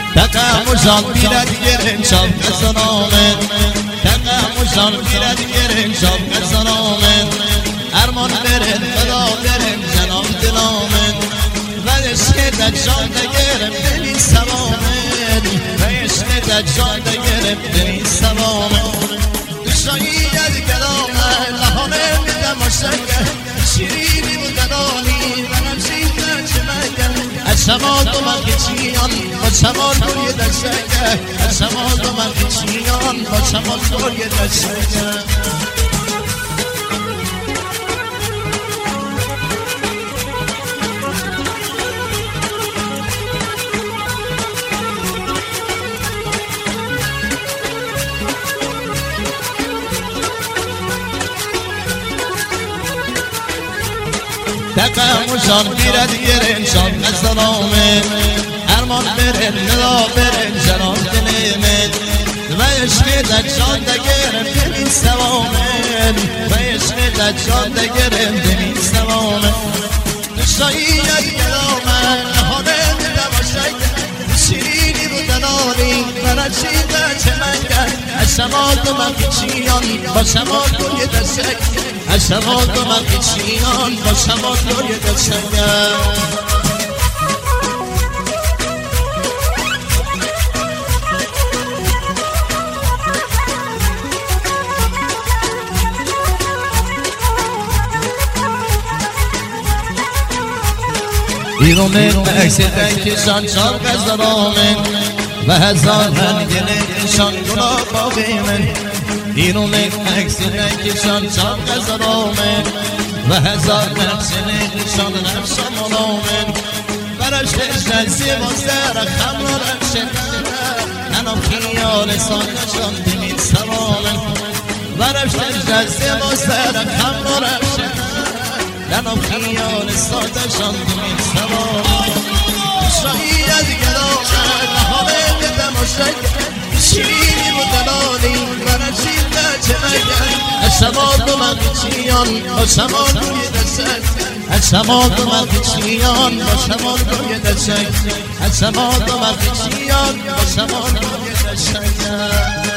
تقمشان میرد گرن شاب کسانامن تقمشان میرد گرن شاب کسانامن ارمان برن خدا برن جنام دلامن و عشق دجان دگرم دلی سوامن و عشق دجان دگرم دلی سوامن دوشایی از گلامن لحانه میدم مشنگه شیرینی و دنانی و نمشیدن چه مگه از شمال دو من کچیان با شمال دوی دشنگه از شمال دو من کچیان با شمال دوی دشنگه تقمشان میرد گرن شان کسانامن ارمان برن ندا برن جنان دلمن و عشق دجان دگرم دلی سوامن و عشق دجان دگرم دلی سوامن دوشایی از گلامن لحانه میدم شیرینی و دنانی مرچیده چه منگر از شمال دو من کچیان با شمال دوی دشنگ از شمال دو من کچیان با شمال دوی دشنگ ایرون عکس دنکشان چار قزرامن و هزار هنگنشان گناه باقی من ایرون عکس دنکشان چار قزرامن و هزار هنگنشان نفشان ملامن برش دشن زیبازده رخم را رفشن انا خیال سانشان دمین سوامن برش دشن زیبازده رخم را رفشن لنم خیال سادشان دمین سوام شایی از گلامن لحانه بدم و شکر شیرینی و دلانی برشیده چه مگر از شمال دو من کچیان با شمال دوی دشنگ از شمال دو من کچیان با شمال دوی دشنگ از شمال دو من کچیان با شمال دوی دشنگ